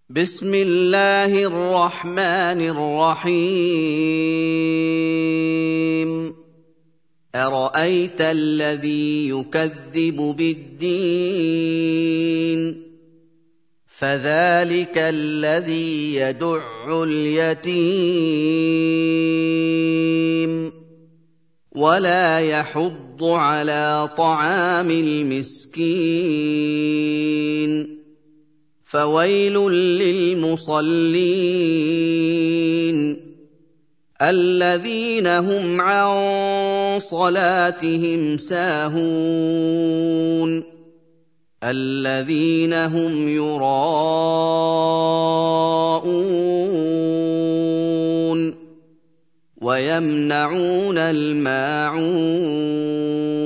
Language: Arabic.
بسم الله الرحمن الرحيم أرأيت الذي يكذب بالدين فذلك الذي يدع اليتيم ولا يحض على طعام المسكين فويل للمصلين الذين هم عن صلاتهم ساهون الذين هم يراءون ويمنعون الماعون